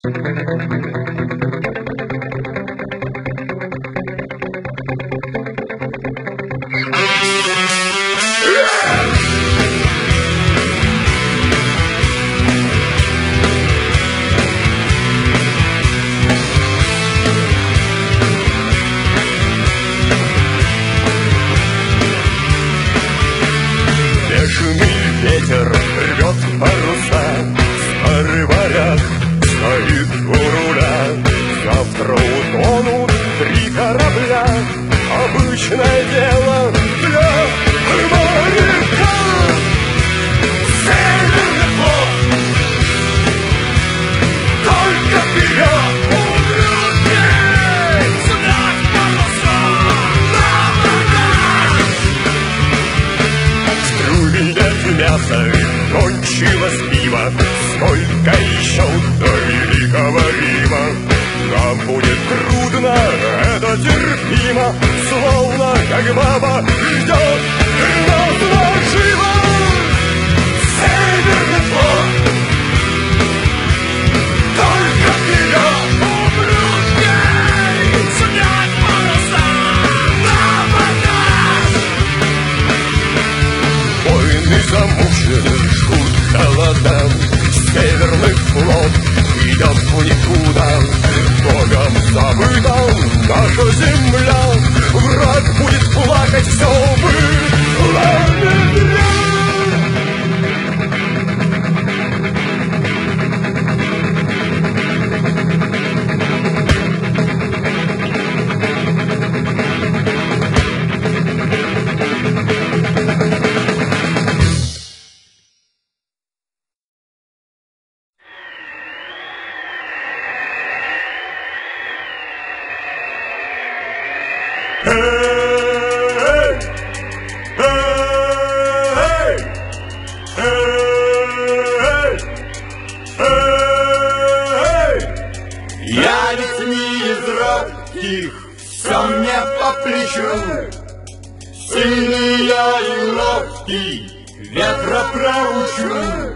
Ветер рвет паруса, старый варяг стоит у руля. Завтра утонут 3 корабля, обычное дело для моряка. Северный флот, только вперед! Мясо кончилось пиво, сколько еще до великого Рима. Нам будет трудно, это терпимо, словно как баба ждет нас наживо. Северный флот, только вперед! Замучены, жгут холода, Северный флот идет в никуда. Богом забыта наша земля, враг будет плакать, все было не зря. Я ведь не из робких, все мне по плечу. Сильный я и ловкий, ветра проучу.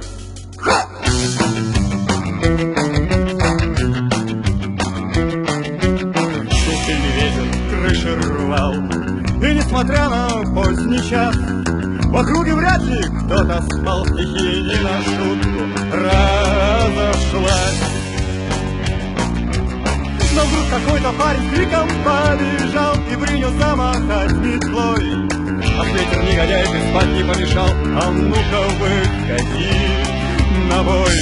Сильный ветер крыши рвал, и несмотря на поздний час, в округе вряд ли кто-то спал, стихия не на шутку разошлась. Но вдруг какой-то парень с криком побежал и принялся махать метлой. А ветер негодяй и спать не помешал, а ну-ка выходи на бой.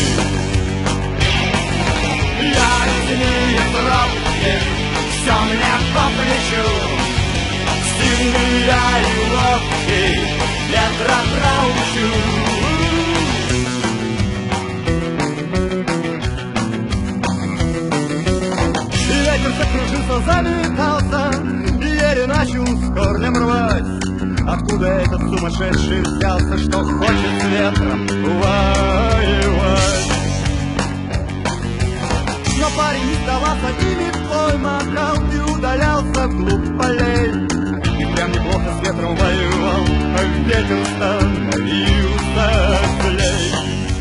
Я ведь не из робких, все мне по плечу. Сильный я и ловкий, ветра проучу. Ветер закружился, заметался, и еле начал с корнем рвать. Откуда этот сумасшедший взялся, что хочет с ветром воевать? Но парень не сдавался и метлой махал и удалялся вглубь полей. И прям неплохо с ветром воевал, а ветер становился злей.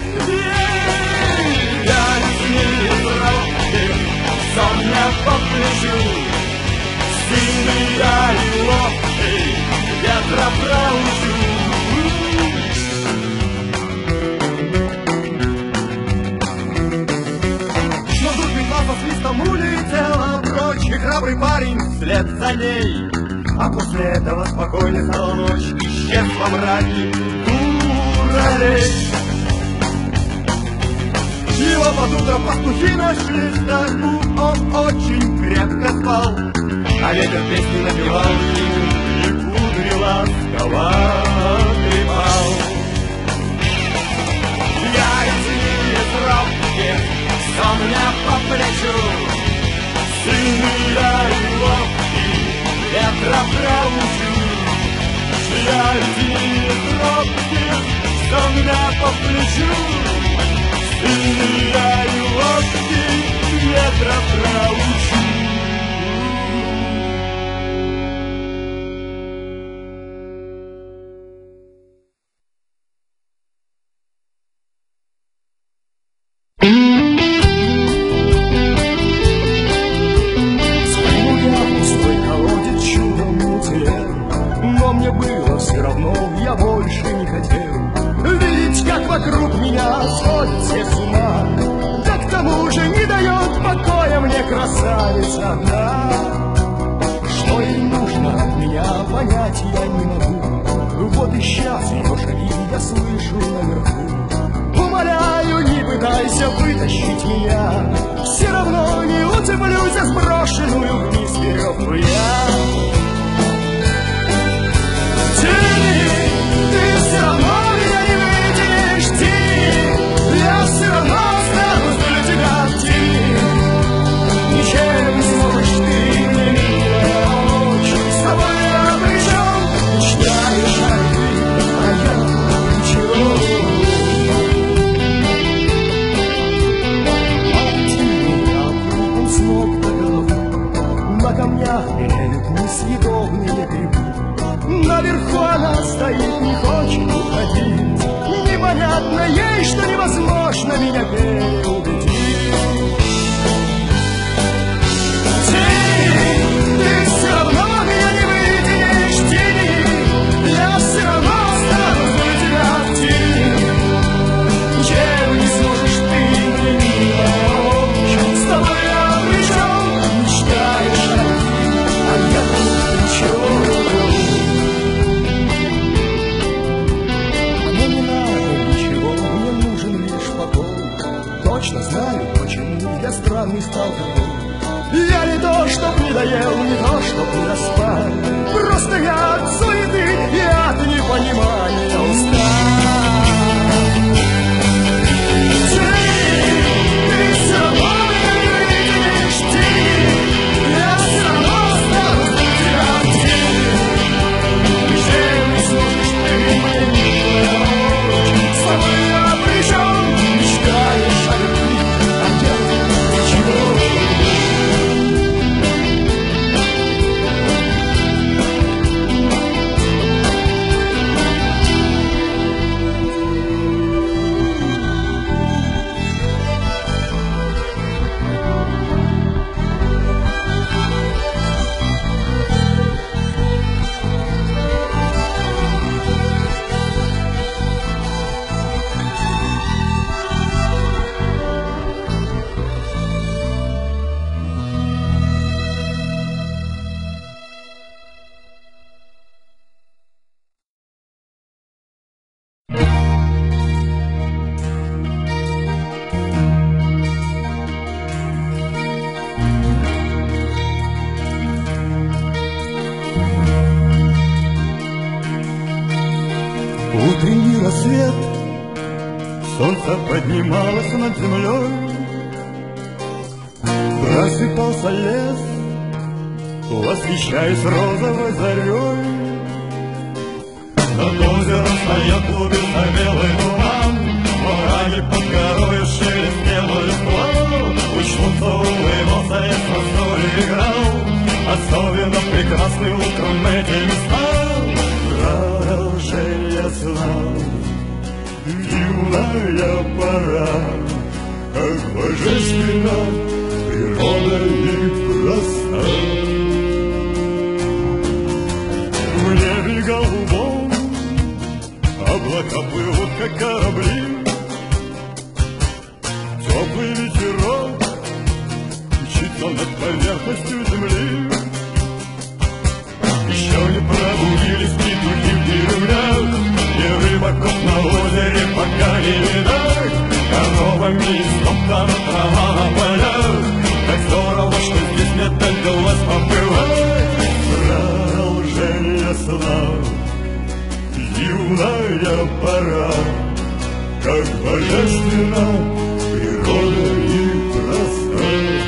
Я не из робких, все мне по плечу. Сильный я и ловкий, ветра проучу. Но вдруг метла со свистом улетела прочь, и храбрый парень вслед за ней. А после этого спокойной стала ночь, исчез во мраке дуралей. Его под утро пастухи нашли в стогу, он очень крепко спал, а ветер песни напевал ему, и кудри ласково трепал. Я ведь не из робких, все мне по плечу. Сильный я и ловкий, ветра проучу. Я ведь не из робких, все мне по плечу. Сильный я и ловкий, ветра проучу. покоя мне красавица одна. Что ей нужно от меня, понять я не могу. Вот и сейчас ее шаги я слышу наверху. Умоляю, не пытайся вытащить меня, все равно не уцеплюсь за сброшенную вниз веревку я. Тяни, ты все равно меня не вытянешь, тяни, я все равно останусь для тебя в тени. Ничем не сможешь ты мне, милая, помочь. С тобой я причем мечтаешь, а я ничего. Обтянул с ног до головы, на камнях белеют несъедобные грибы. Наверху она стоит, не хочет уходить. Непонятно ей, что невозможно меня переубедить. Ты все равно меня не вытянешь, тяни, я все равно останусь для тебя в тени. Ничем не сможешь ты мне, милая, помочь. С тобой я причем мечтаешь, а я ничего. Мне не надо ничего, мне нужен лишь покой. Точно знаю, почему я странный стал такой. Я не то, чтоб не доел, не то, чтоб не доспал. Просто я от суеты и от непонимания устал. Ты все равно меня не вытянешь, тяни, я все равно останусь для тебя в тени. Ничем не сможешь ты мне, милая, помочь. С тобой я причем мечтаешь о любви, а я ничего. Утренний рассвет, солнце поднималось над землей, просыпался лес, восхищаясь розовой зарей. Над озером стоят глубина белый туман, враги под горою шелестела листва. Луч солнца улыбался и с простой играл, особенно прекрасный утром эти места. Продолжение сна, юная пора, как божественно природа и проста. В небе голубом облака плывут, как корабли, теплый ветерок мчится над поверхностью земли. Еще не пробудились петухи в деревнях, и рыбаков на озере пока не видать. Коровами истоптана трава на полях, так здорово, что здесь нет только глаз побывать. Продолжение сна, юная пора, как божественно природа и проста.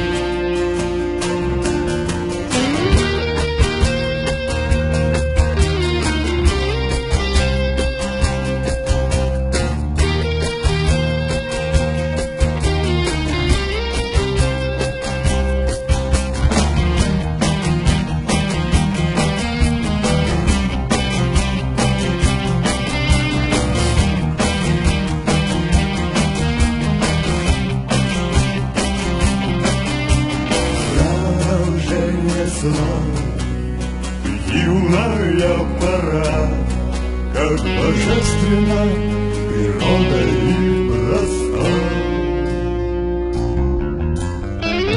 Юная пора, как божественно природа и проста.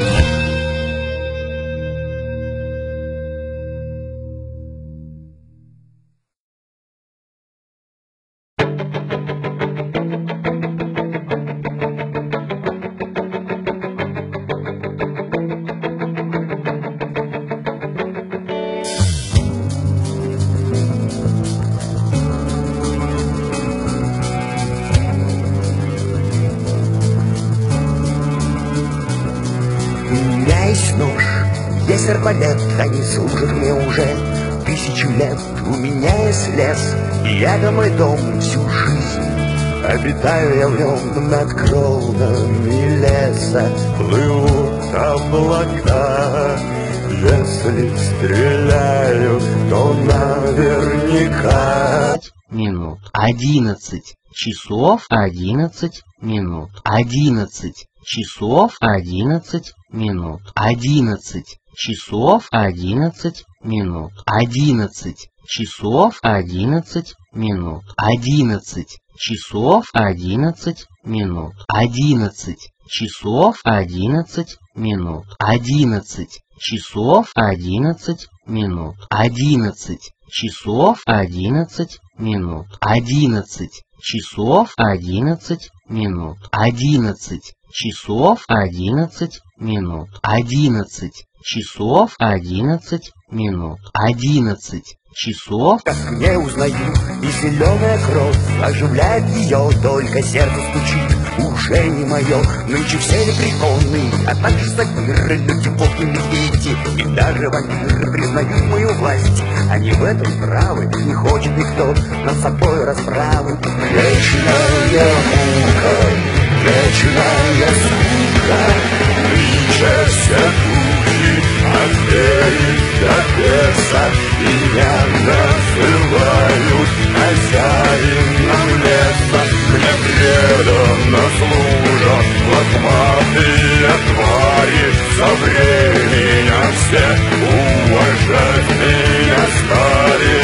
есть нож, есть арбалет, они служат мне уже 1000 лет. У меня есть лес, и это мой дом всю жизнь. Обитаю я в нем над кронами леса, плывут облака. Если стреляю, то наверняка. Минут. 11 часов 11 минут. 11 часов 11 минут. 11 часов 11 минут. 11 часов 11 минут. 11 часов 11 минут. 11 часов 11 минут. 11 часов 11 минут. 11 часов 11 минут. 11 часов 11 минут. 11 часов 11 минут. 11 часов 11 минут. 11 часов. Как мне узнаю, и зеленая кровь оживляет ее, только сердце стучит, уже не мое. Нынче все лепреконы, а также сатиры, люди, волки, медведи, и даже вампиры признают мою власть. Они в этом правы, не хочет никто над собой расправы. Вечная мука, вечная сука, нынче все духи, от зверей до беса, меня называют хозяином леса. Мне преданно служат лохматые твари, со временем все уважать меня стали.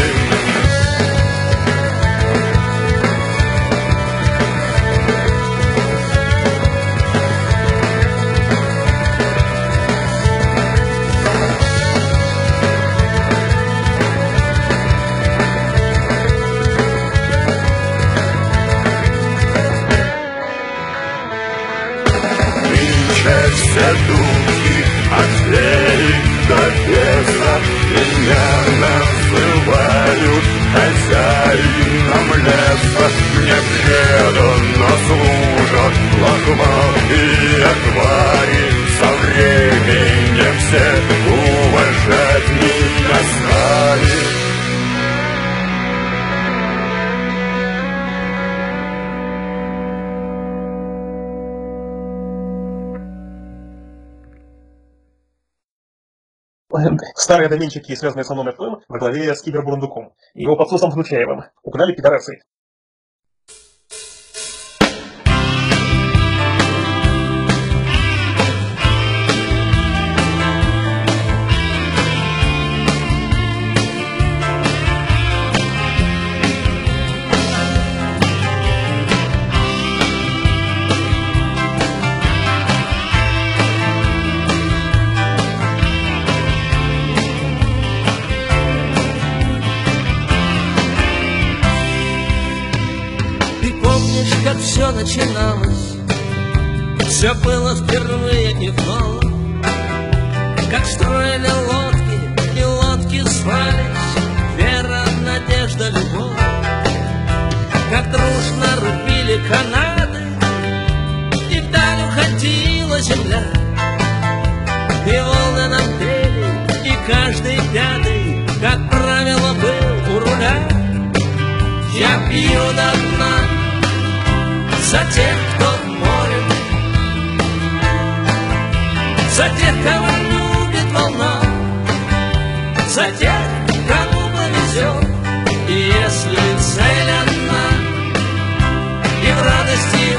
Все духи от зверей до беса меня называют хозяином леса. Мне преданно служат лохматые твари, со временем все уважать меня стали. Старые доменчики, связанные со мной ФМ, во главе с Кибербурундуком и его подсосом Включаевым. Угнали пидорасы. Как все начиналось, все было впервые и вновь. Как строили лодки, и лодки свались, вера, надежда, любовь. Как дружно рубили канаты, и вдаль уходила земля. И волны нам пели, и каждый пятый, как правило, был у руля. Я пью до дна за тех, кто в море, за тех, кого любит волна, за тех, кому повезет. И если цель одна, и в радости, и в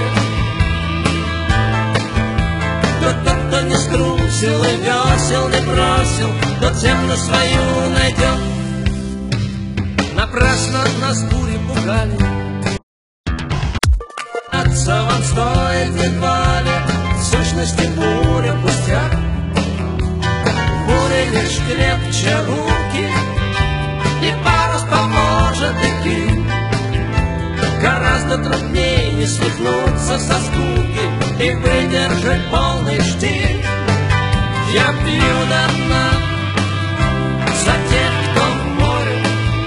горе, то тот, кто не струсил и весел не бросил, тот землю свою найдет. Напрасно нас бури пугали, вам стоит едва ли, в сущности буря пустяк. Буря лишь крепче руки, и парус поможет идти. Гораздо труднее не свихнуться со скуки и выдержать полный штиль. Я пью до дна за тех, кто в море,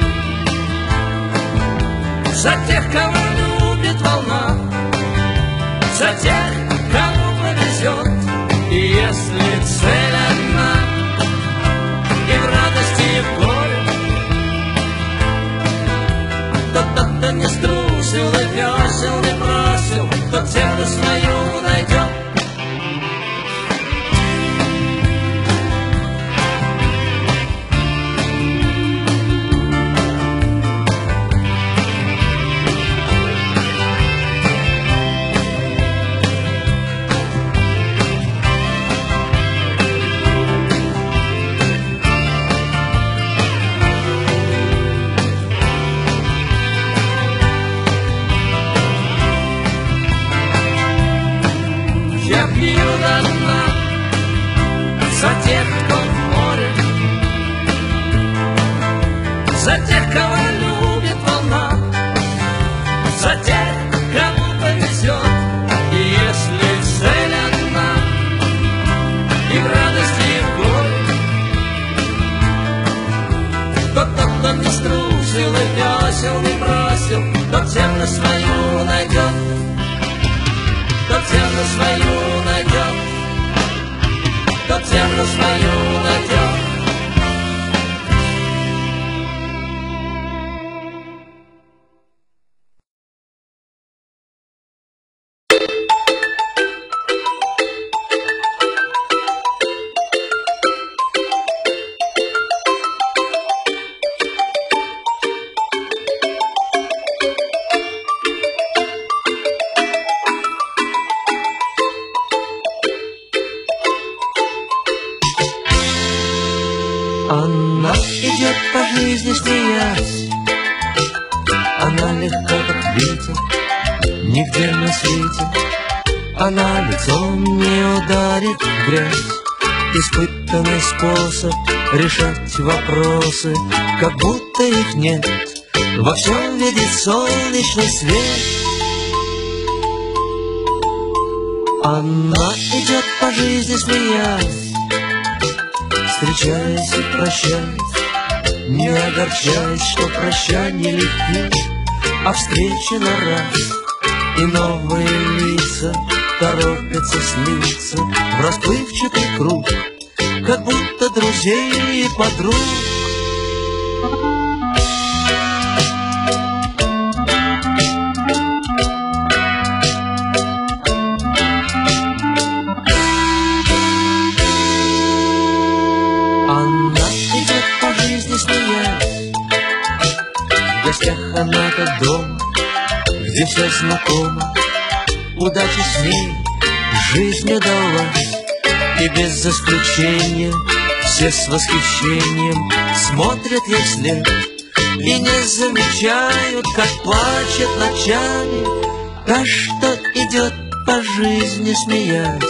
за тех, кого любит волна, за тех, кому повезет. И если цель одна, и в радости, и в горе, тот не струсил, и весел, не бросил, тот землю свою найдет. Я пью до дна за тех, кто в море, за тех, кого любит волна, за тех, кому повезет. И если цель одна, и в радости, и в горе, то тот, кто не струсил и весел, не бросил, тот землю свою найдет. Тот землю свою найдет, тот землю свою найдет. Она идет по жизни, смеясь, она легка, как ветер, нигде на свете. Она лицом не ударит в грязь, испытанный способ решать вопросы, как будто их нет, во всем видит солнечный свет. Она идет по жизни, смеясь, встречаясь и прощаясь, не огорчаясь, что прощанье легки, а встречи на раз. И новые лица торопятся слиться в расплывчатый круг, как будто друзей и подруг. Она как дома, где все знакомо, удача с ней жизнь не далась. И без исключения все с восхищением смотрят ей вслед и не замечают, как плачет ночами та, что идет по жизни, смеясь.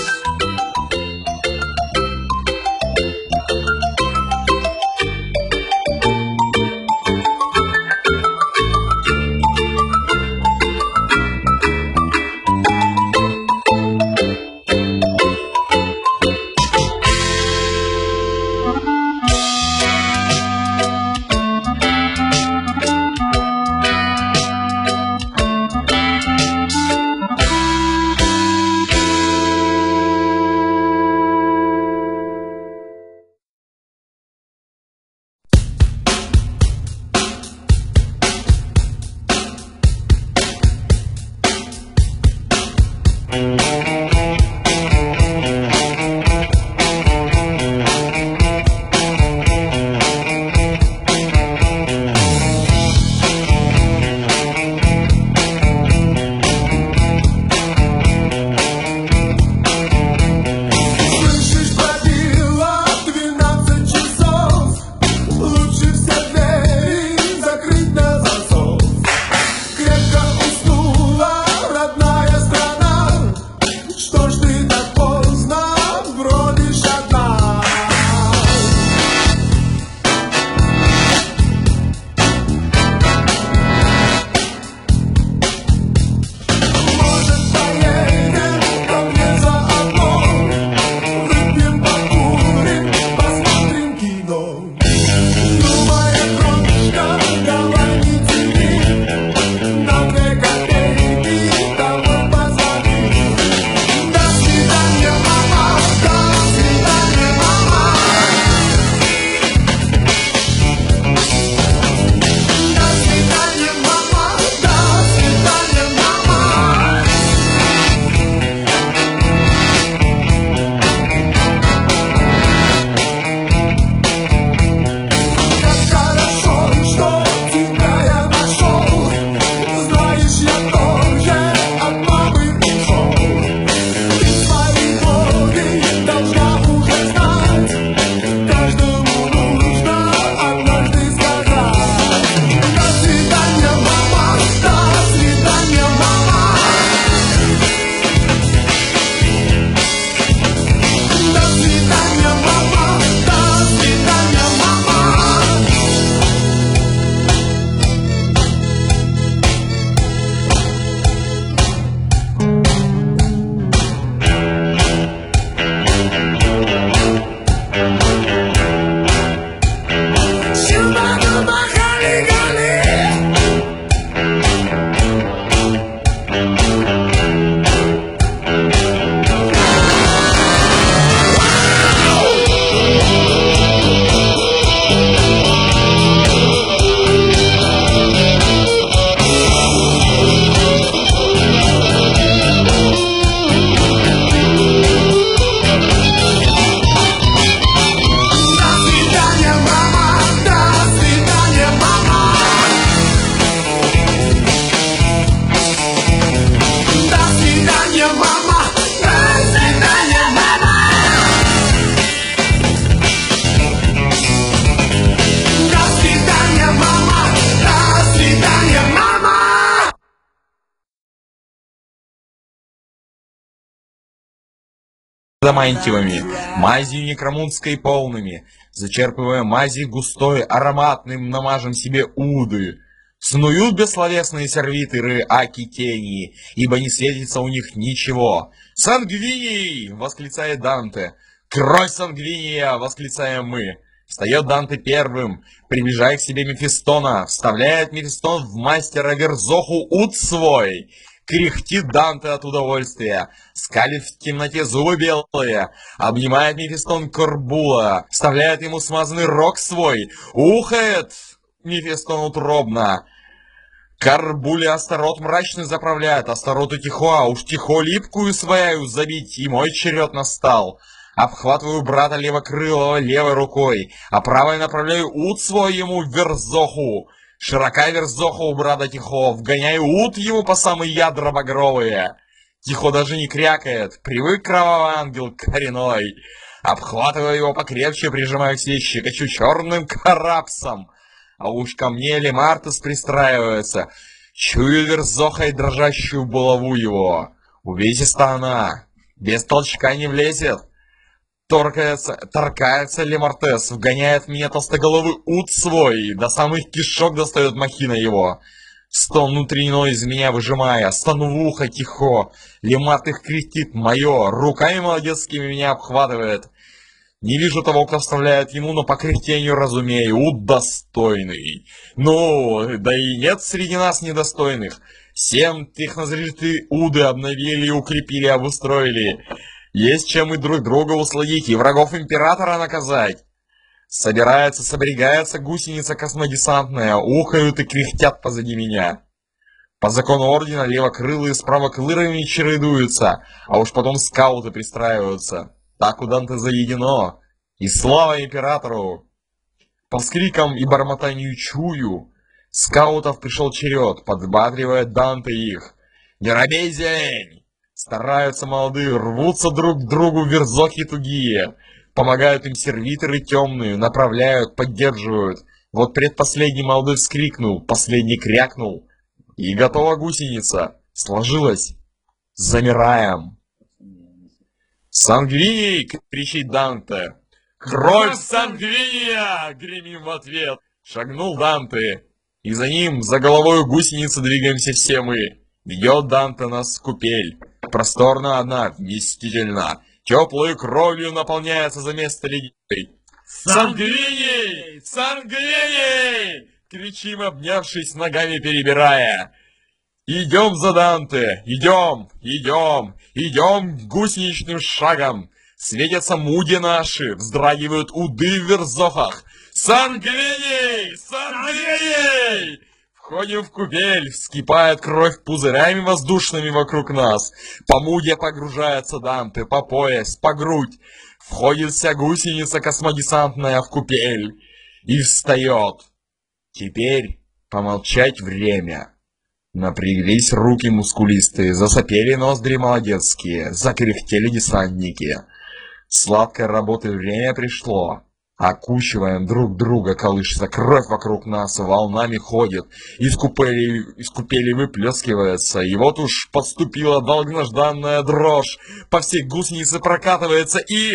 адамантиевыми, мазью некромунской полными, зачерпывая мази густой, ароматным, намажем себе уды. Снуют бессловесные сервиторы аки тени, ибо не светится у них ничего. «Сангвиний!» — восклицает Данте. «Кровь Сангвиния!» — восклицаем мы. Встает Данте первым, приближая к себе Мефистона, вставляет Мефистон в мастера Верзоху ут свой. Кряхтит Данте от удовольствия, скалит в темноте зубы белые, обнимает Мефистон Корбула, вставляет ему смазанный рог свой, ухает Мефистон утробно. Карбуле Астарот мрачный заправляет, Астароту Тихо, а уж Тихо липкую свою забить, и мой черед настал. Обхватываю брата левокрылого левой рукой, а правой направляю ут свой ему в Верзоху. Широка Верзоха у брата Тихо, вгоняю ут ему по самые ядра багровые. Тихо даже не крякает, привык кровавый ангел коренной. Обхватываю его покрепче, прижимаю к себе, щекочу черным карапсом. А уж ко мне Лемартес пристраивается, чую Верзохой дрожащую булаву его. Увесиста она, без толчка не влезет. Торкается Лемартес, вгоняет меня толстоголовый ут свой, до самых кишок достает махина его. Стон внутренний из меня выжимая, стану в ухо Тихо. Лемарт их крестит мое, руками молодецкими меня обхватывает. Не вижу того, кто вставляет ему, но по кряхтению разумею, ут достойный. Ну, да и нет среди нас недостойных. 7 технозрелитые уды обновили, укрепили, обустроили. Есть чем и друг друга усладить, и врагов императора наказать. Соберегается гусеница космодесантная, ухают и кряхтят позади меня. По закону ордена левокрылые с правокрылыми чередуются, а уж потом скауты пристраиваются. Так у Данте заведено. И слава императору! По вскрикам и бормотанию чую, скаутов пришел черед, подбадривает Данте их. «Не робей, зелень!» Стараются молодые, рвутся друг к другу верзохи тугие. Помогают им сервиторы темные, направляют, поддерживают. Вот предпоследний молодой вскрикнул, последний крякнул. И готова гусеница. Сложилась. Замираем. «Сангвиний!» — кричит Данте. «Кровь Сангвиния!» — гремим в ответ. Шагнул Данте. И за ним, за головой гусеницы двигаемся все мы. Ведет Данте нас в купель. Просторно одна, вместительно. Теплой кровью наполняется за место ледяной. «Сангвиний! Сангвиний!» — кричим, обнявшись, ногами перебирая. Идем за Данте, идем гусеничным шагом. Светятся муди наши, вздрагивают уды в верзохах. «Сангвиний! Сангвиний!» Входим в купель, вскипает кровь пузырями воздушными вокруг нас. По муде погружается Данте, по пояс, по грудь. Входит вся гусеница космодесантная в купель и встает. Теперь помолчать время. Напряглись руки мускулистые, засопели ноздри молодецкие, закряхтели десантники. Сладкой работы время пришло. Окучиваем друг друга, колышется кровь вокруг нас, волнами ходит, из купели выплескивается, и вот уж подступила долгожданная дрожь, по всей гусенице прокатывается и...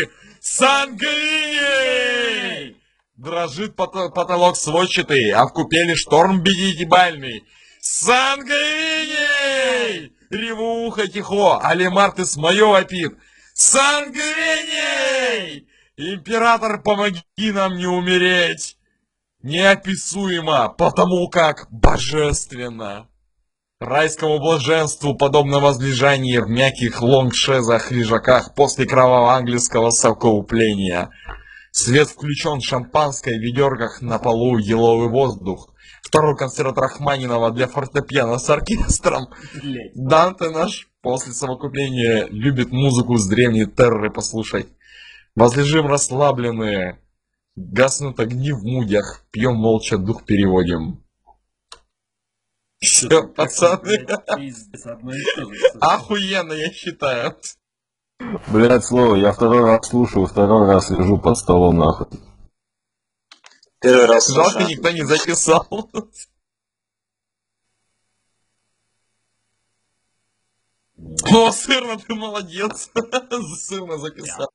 «Сангвиний!» Дрожит потолок сводчатый, а в купели шторм бедитибальный. «Сангвиний!» Реву ухо Тихо, а Лемартес мое вопит. «Сангвиний! Император, помоги нам не умереть!» Неописуемо, потому как божественно. Райскому блаженству подобно возлежание в мягких лонгшезах-лежаках после кроваво-английского совокупления. Свет включен, шампанское в ведерках, на полу еловый воздух. Второй концерт Рахманинова для фортепиано с оркестром. Данте наш после совокупления любит музыку с древней терры послушать. Возлежим расслабленные, гаснут огни в мудях, пьем молча, дух переводим. Все, пацаны. Охуенно, я считаю. Блять, слово, я второй раз слушаю, второй раз лежу под столом, нахуй. Первый раз Жалко, слушаю. никто не записал. О, сырно, ты молодец. Сырно записал.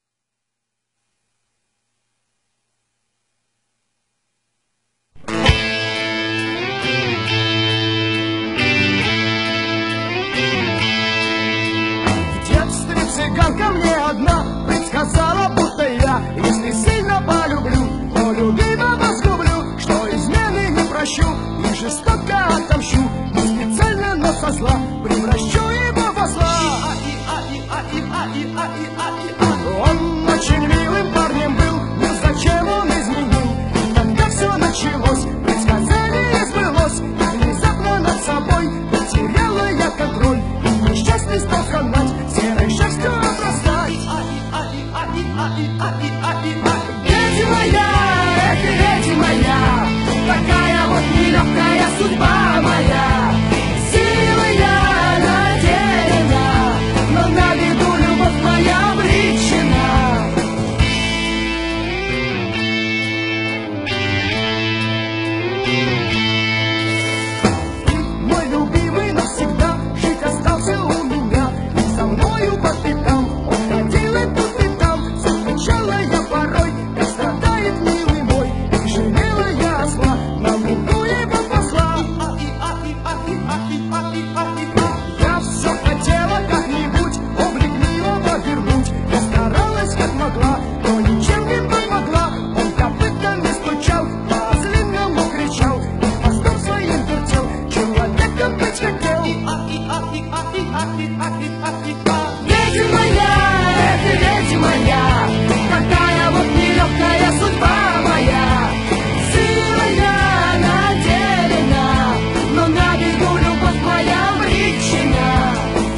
В детстве цыганка мне одна предсказала, будто я, если сильно полюблю, то любимого сгублю, что измены не прощу и жестоко отомщу, не специально, но со зла превращу его в осла. Он очень милым парнем был, но зачем он изменил? И тогда все началось, предсказание сбылось, и внезапно над собой потеряла я контроль, и несчастный стал ханать, серой шерстью обрастать. Ведьма моя, такая вот нелегкая судьба моя. Силой я наделена, но на беду любовь моя обречена. Мой любимый навсегда жить остался у меня, и со мною по пятам он ходил и тут и там. Замечала я порой, как страдает милый мой, и жалела я осла, на лугу его посла. Я все хотела как-нибудь облик милого вернуть, я старалась как могла, но ничем не помогла. Он копытами стучал, по-злинному кричал, и хвостом своим вертел, человеком быть хотел. Ведьма моя, какая вот нелегкая судьба моя. Сила я наделена, но на беду любовь моя обречена.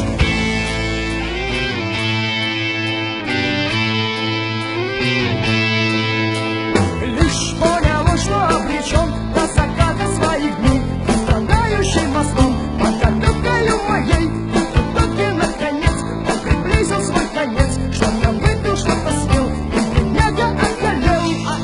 Лишь поняла, что обречен до заката своих дней, страдающим мостом под копылкою моей. И в итоге, наконец, он приблизил свой конец, что-то выпил, что-то съел, и бедняга околел.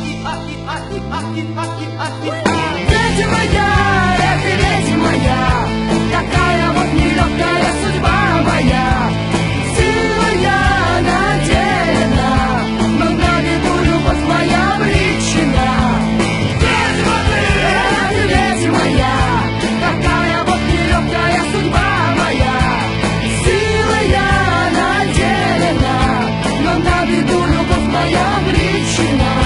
Ведьма моя, такая вот нелегкая судьба моя. Сила я наделена, но на беду любовь моя обречена. Ведьма моя, такая вот нелегкая судьба моя. Сила я наделена, но на беду любовь моя обречена.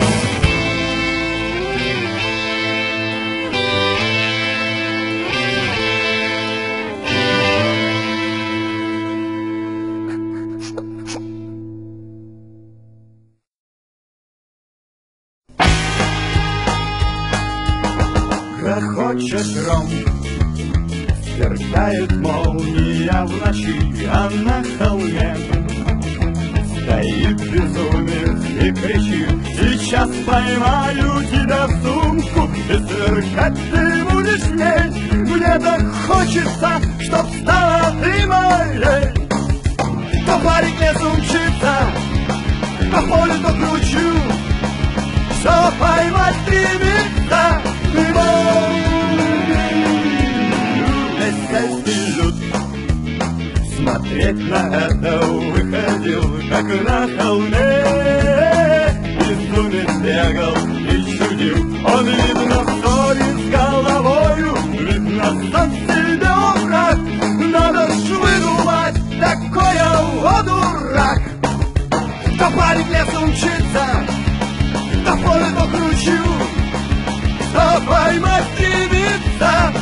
Грохочет гром, сверкает молния в ночи, а на холме стоит безумец и кричит: сейчас поймаю тебя в сумку, и сверкать ты будешь мне. Мне так хочется, чтоб стала ты моей. То парик лесу мчится, по полю то кручу, что поймать стремится. Весь люд смотреть на это выходил, как на холме. Безумец бегал и чудил, он, видно, в ссоре с головою, видно, сам себе враг. Надо ж выдумать такое, о дурак. То парень лесом мчится, то поле то кручу, что поймать стремится.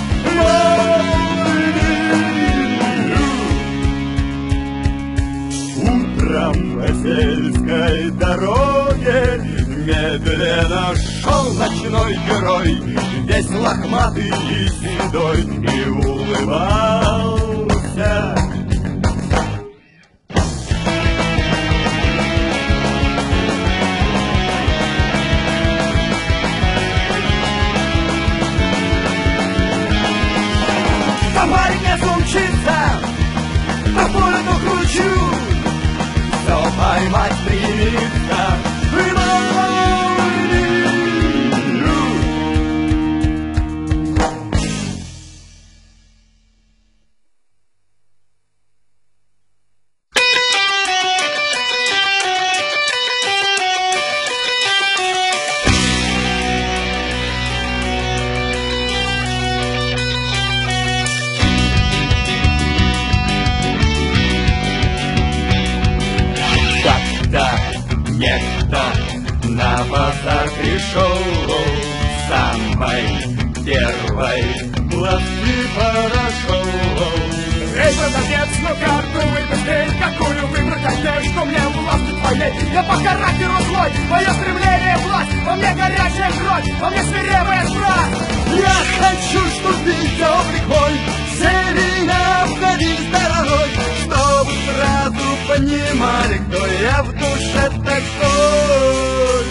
Утром по сельской дороге медленно шел ночной герой, весь лохматый и седой, и улыбался. Парень лесом мчится, по полю то кручу, все поймать стремится. на базар пришел самой первой платки прошел. Эй, продавец, ну карту выбери, какую выбрать коктейль, что мне власти твоей. Я по характеру злой, мое стремление власть, во мне горячая кровь, во мне свирепая страсть. Я хочу, чтоб ты облик мой все меня обходили стороной, чтобы сразу понимали, кто я в душе такой.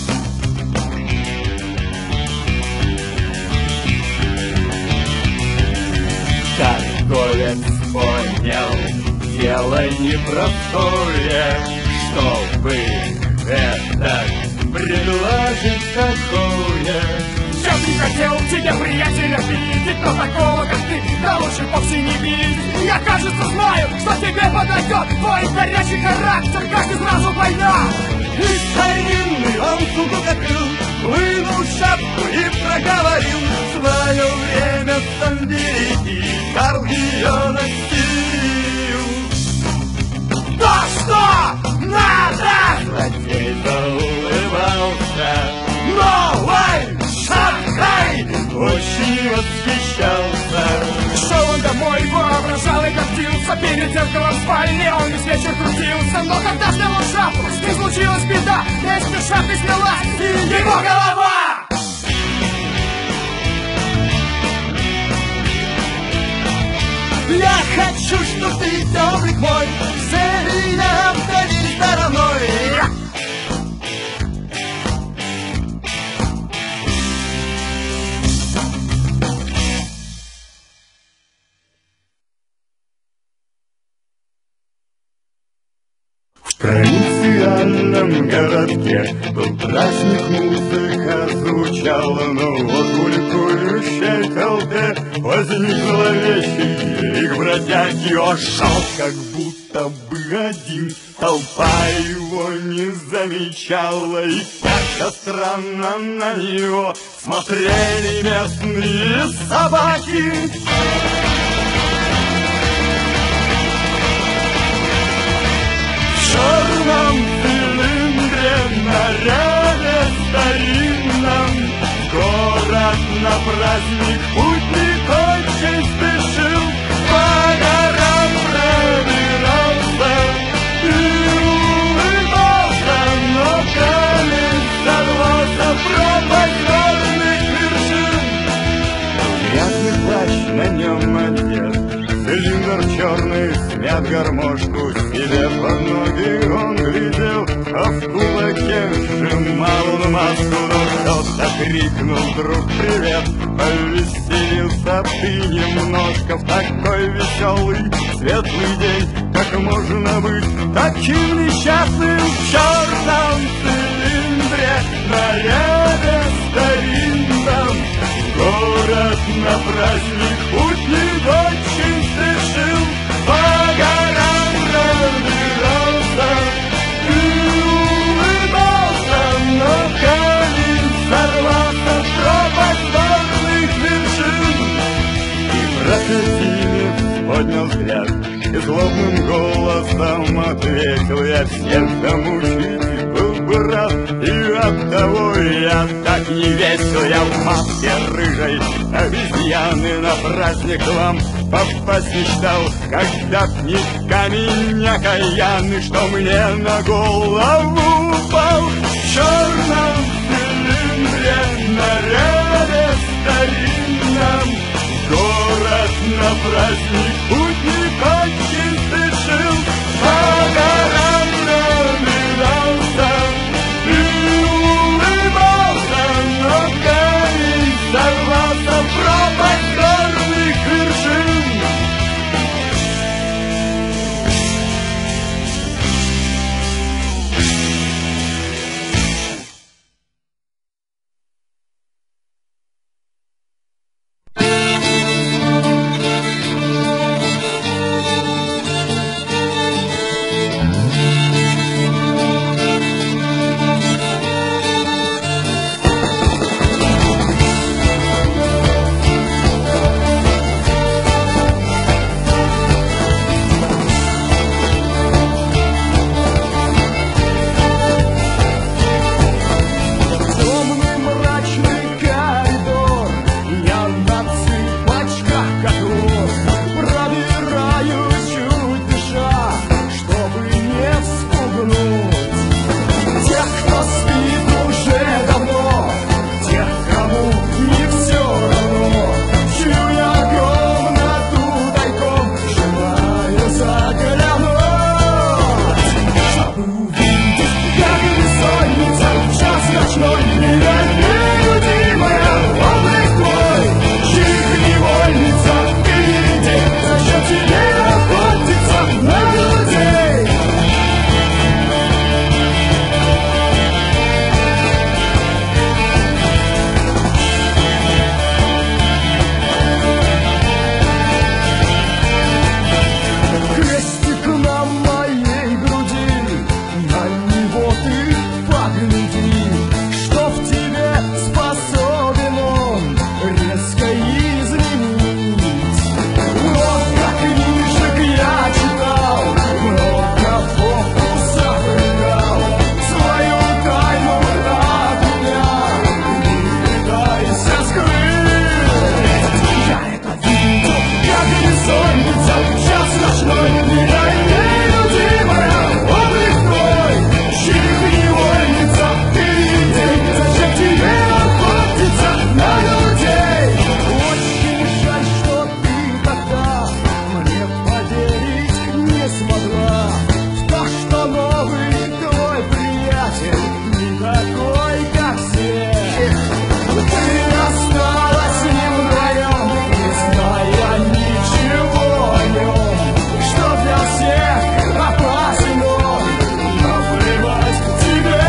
Торговец понял, дело непростое, чтобы это предложить такое. Я бы не хотел тебе, приятеля, видеть, но такого, как ты, да лучше вовсе не видеть. Я, кажется, знаю, что тебе подойдет твой горячий характер, как из разу война. И старинный он сундук открыл, вынул шапку и проговорил свое время сам береги, Карл ее носил. Да что надо? Злодей заулыбался, новой шахтой очень восхищался. Шел он домой, воображал и гордился, перед зеркалом в спальне он весь вечер крутился. Но когда снял шапку, с ним случилась беда, вместе с шапкой снялась и его голова. Я хочу, чтоб ты, облик мой, все меня обходили стороной. В провинциальном городке был праздник, музыка звучала, но вот в ликующей толпе возник зловещий крик бродяги. Он шел, как будто бы один, толпа его не замечала, и как-то странно на него смотрели местные собаки. В черном цилиндре, наряде старинном, город на праздник путник очень спешил, по горам пробирался и улыбался, но камень сорвался в пропасть горных вершин. Грязный плащ на нем одет, цилиндр черный, смят гармошку себе под ноги он глядел, а в кулаке сжимал он маску, но кто-то крикнул вдруг привет. Повеселился ты немножко в такой веселый, светлый день, как можно быть таким несчастным в черном цилиндре, наряде старинном. Город на праздник путник очень спешил, по горам пробирался и улыбался, но камень сорвался в пропасть горных вершин. И проходимец поднял взгляд и злобным голосом ответил: я всех домучить был бы рад, и оттого я так не весел. Я в маске рыжей обезьяны на праздник к вам попасть мечтал, когда б не камень окаянный, что мне на голову упал. В черном цилиндре, наряде старинном, город на праздник путник очень спешил, по горам пробирался и улыбался, но камень сорвался в пропасть горных вершин. не такой, как все. Ты осталась с ним вдвоем, не зная ничего о нем, что для всех опасен он, наплевать тебе.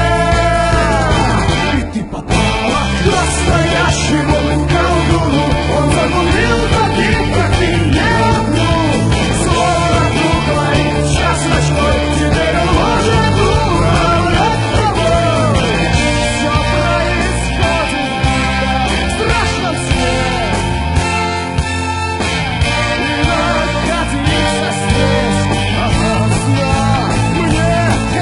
И ты попала к настоящему колдуну, он загубил таких, как ты, не одну. Словно куклой, час ночной, теперь он может управлять тобой. Все происходит в страшном сне, и находиться здесь опасно мне.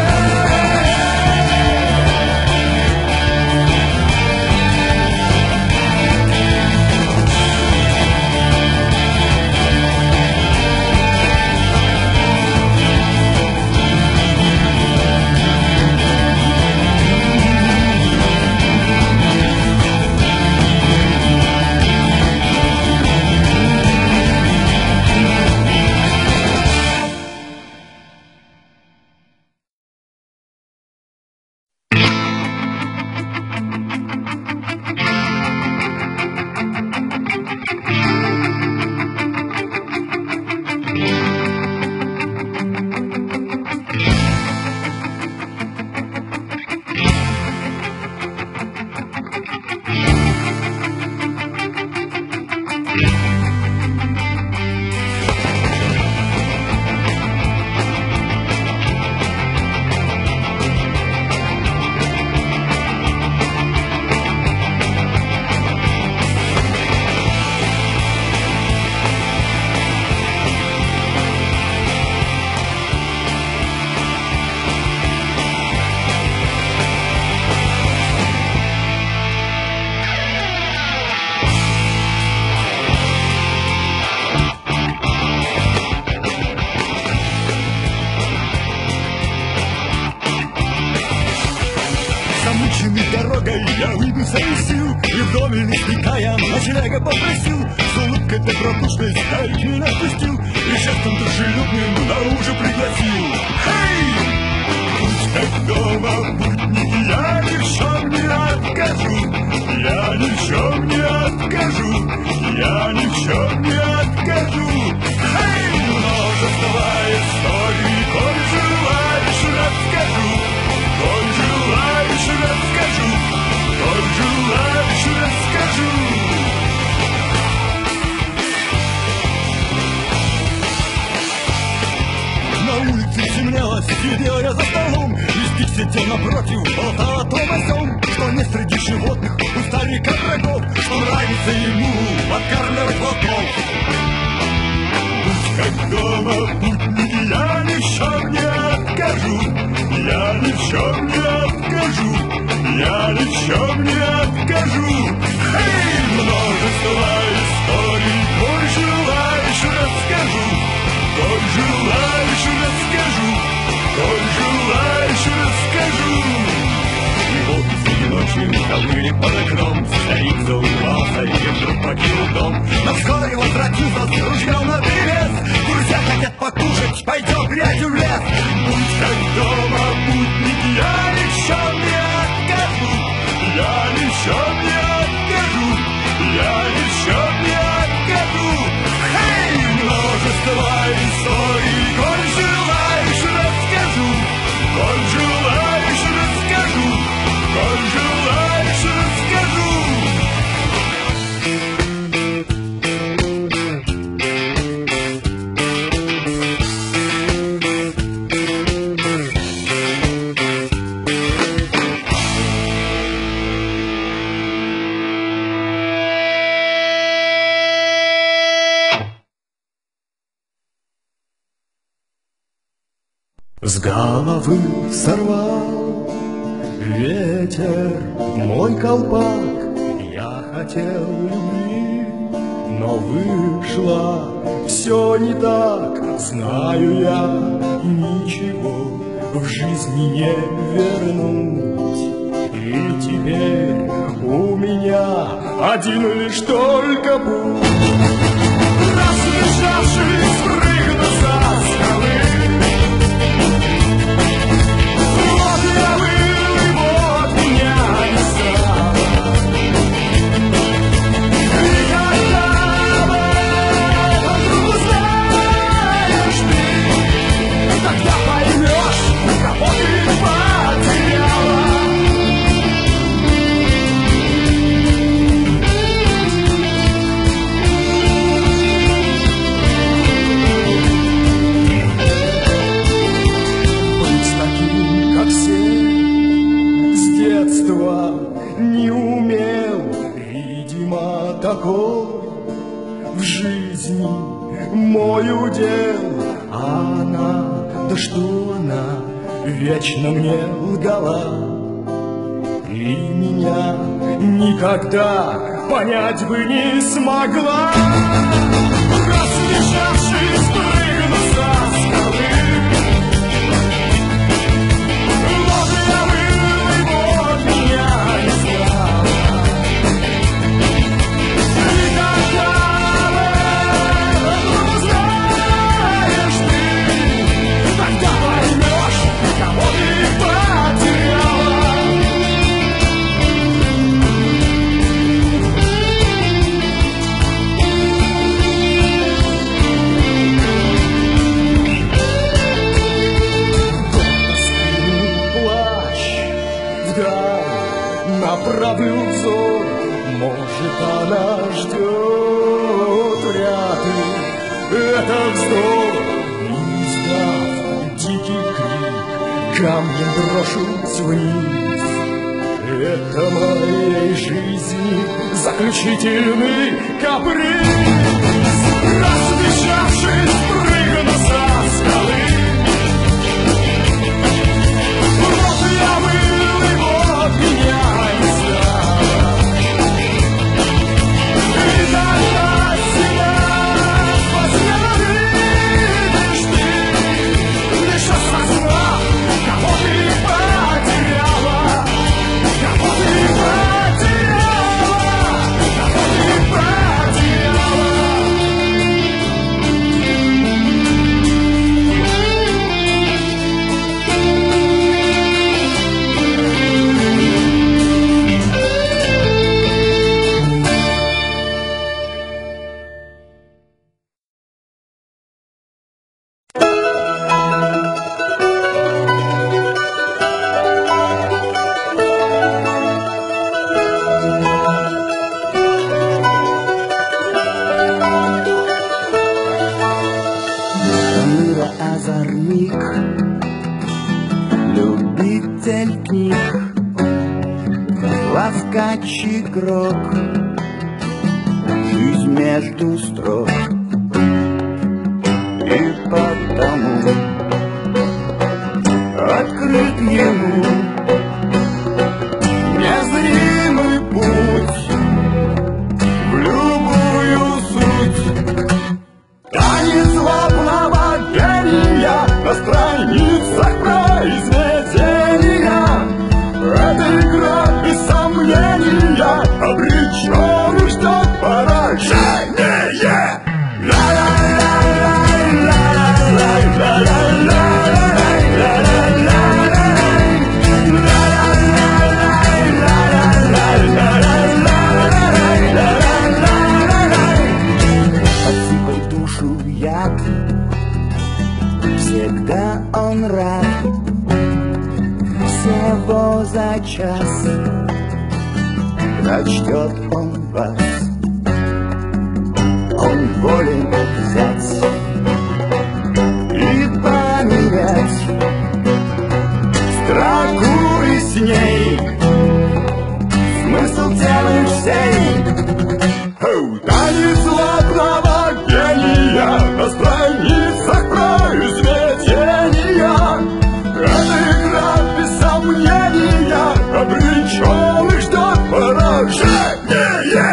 Замученный дорогой я выбился из сил, и в доме лесника я ночлега попросил. С улыбкой добродушной старик меня отпустил, и жестом дружелюбным наружу пригласил. Хей! Будь как дома, путник, я ни в чем не откажу, я ни в чем не откажу, я ни в чем не откажу. Хей! Множество историй, коль желаешь, расскажу, коль желаешь, расскажу, коль желаешь, расскажу. На улице темнело, сидел я за столом, и Стик сидел напротив, болтал о том о сём, что не среди животных у старика врагов, что нравится ему подкармливать волков. Будь как дома, путник, я ни в чем не откажу, я ни в чем не откажу, я ни в чем не откажу. Хей! Множество историй, коль желаешь, расскажу, коль желаешь, расскажу, коль желаешь, расскажу. И вот среди ночи ковыли под окном, старик заулыбался и вдруг покинул дом. Но вскоре возвратился с ружьем наперевес, друзья хотят покушать, пойдем грязью в лес. Будь как дома, путник, я ни в чем не откажу, я ни в чем не откажу, я ни в чем не откажу. Хей! Множество историй, коль желаешь, расскажу, коль желаешь, расскажу, коль желаешь, расскажу. С головы сорвал ветер мой колпак, я хотел любви, но вышло все не так. Знаю я, ничего в жизни не вернуть, и теперь у меня один лишь только путь. Разбежавшись, прыгну со скалы, вот я был его покой в жизни мой удел. А она, да что она, вечно мне лгала. И меня никогда понять бы не смогла. Разбежавшись, прыгну со скалы. Вот я был, и вот меня не стало. И когда узнаешь ты, тогда поймешь, кого ты потеряла. Направлю взор, может, она ждет вряд ли. Это вздох, издав дикий крик, камнем брошусь вниз. Это моей жизни заключительный каприз. Разбежавшись, прыгну со скалы. Вот я был, и вот меня не стало. И тогда себя возненавидишь ты, лишь осознав, кого ты потеряла, кого ты потеряла, кого ты потеряла. Озорник, любитель книг, ласкач игрок, жизнь между строк. И потому открыт ему незримый путь в любую суть. Танец лобного гения на страницах произведения. Это игра без сомнения, обреченных ждет поражение. Подсыпай душу в яд, всегда он рад. Всего за час прочтет он вас. Он волен взять и померять строку и с ней смысл темы всей. Танец ладного гения на страницах произведения. Это игра без сомнения, обреченных ждет поражение.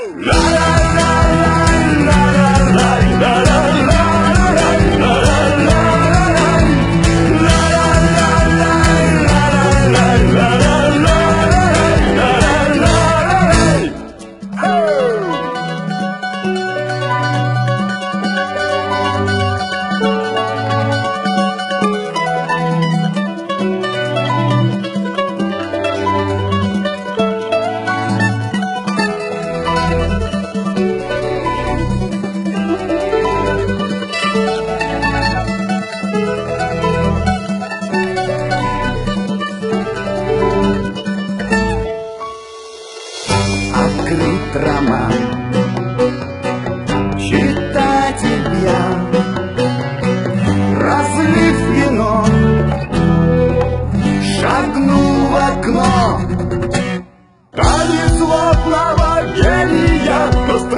Открыт роман, читать я, разлив вино, шагнул в окно. Танец лобного гения.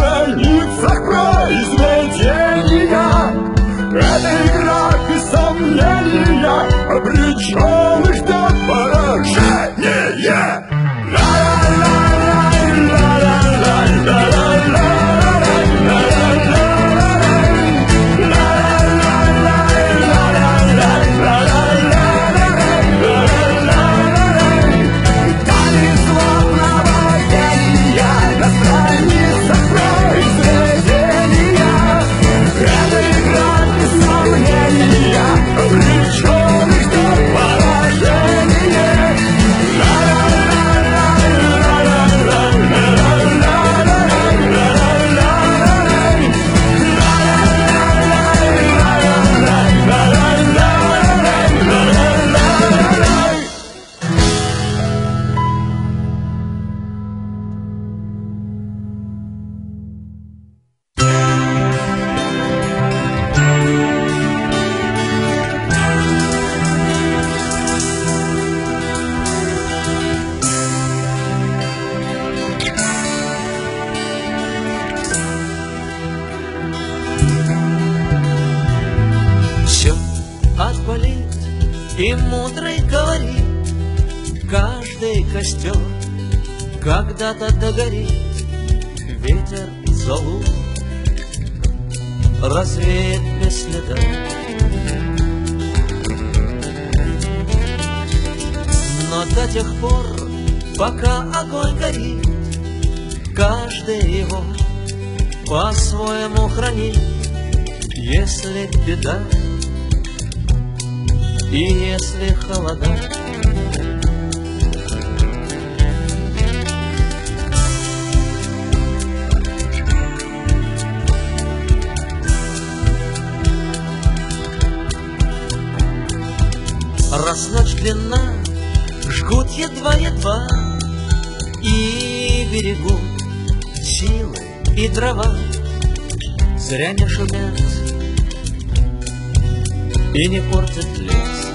сей костер когда-то догорит, ветер золу развеет без следа. Но до тех пор, пока огонь горит, каждый его по-своему хранит. Если беда и если холода, раз ночь длинна, жгут едва-едва и берегут силы и дрова. Зря не шумят и не портят лес.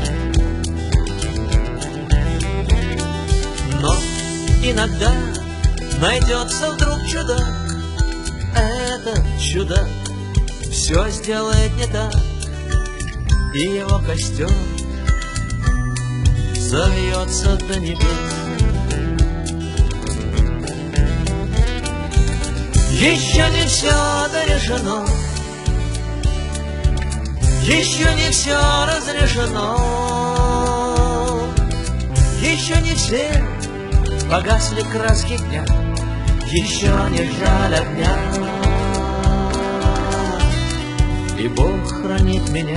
Но иногда найдется вдруг чудак. Этот чудак все сделает не так, и его костер завьется до небес. Еще не все дорешено, еще не все разрешено, еще не все погасли краски дня, еще не жаль огня, и Бог хранит меня.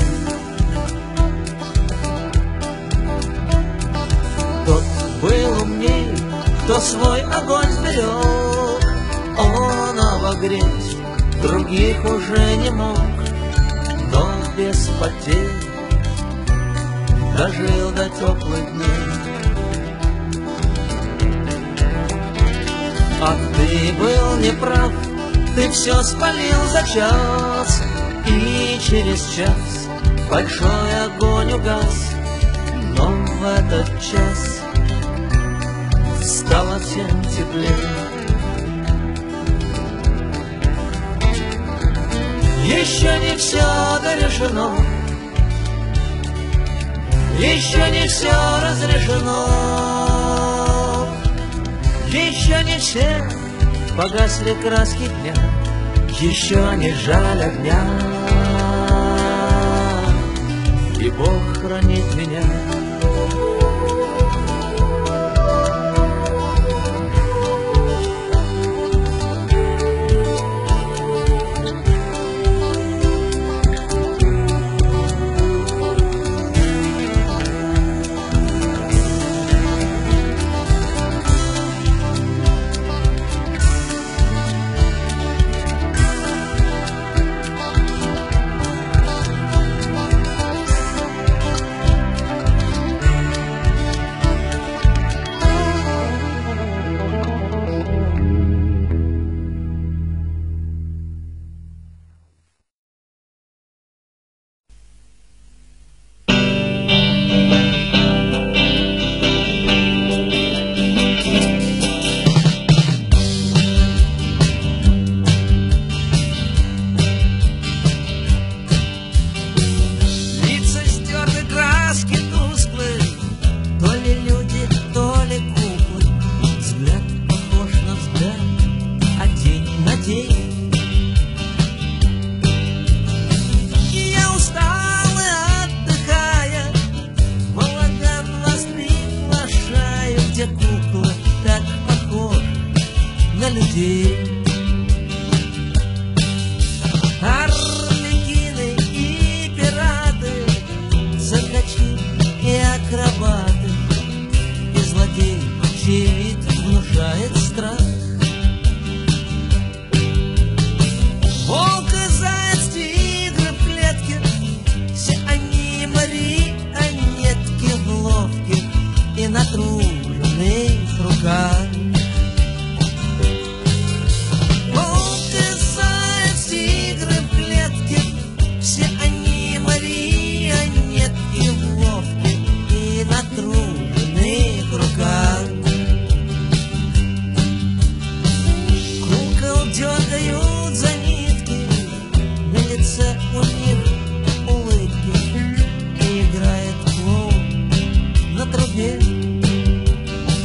Тот был умней, кто свой огонь сберег, он обогреть других уже не мог, но без потерь дожил до теплых дней. А ты был неправ, ты все спалил за час, и через час большой огонь угас. Но в этот час стало всем теплее. Еще не все дорешено, еще не все разрешено, еще не все погасли краски дня, еще не жаль огня, и Бог хранит меня. Арлекины и пираты, закачи и акробаты, и злодей, чей вид внушает страх. Волк и заяц, тигры в клетке, все они марионетки в ловких и натруженных руках. Дергают за нитки, на лице у них улыбки, и играет клоун на трубе.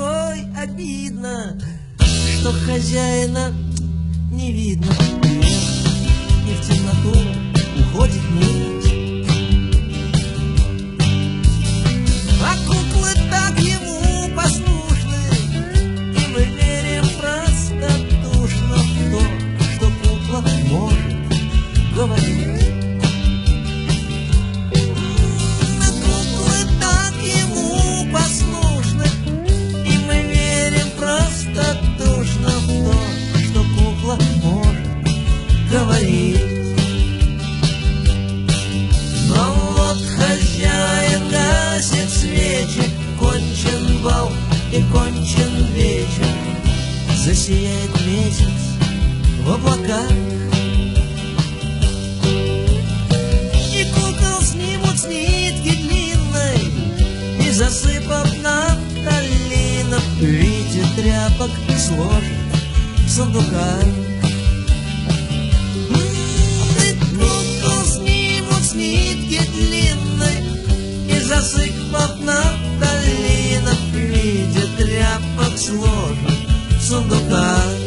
порой обидно, что хозяина не видно. И в темноту уходит нить. А куклы так ему послушны, и мы верим простодушно в то, что кукла может говорить. А куклы так ему послушны, и мы верим простодушно в то, что кукла может говорить. Но вот хозяин гасит свечи, кончен бал и кончен вечер, засияет месяц в облаках, и кукол снимут с нитки длинной и, засыпав нафталином, в виде тряпок сложат в сундуках. Кукол снимут с нитки длинной и, засыпав нафталином, в виде тряпок сложат в сундуках.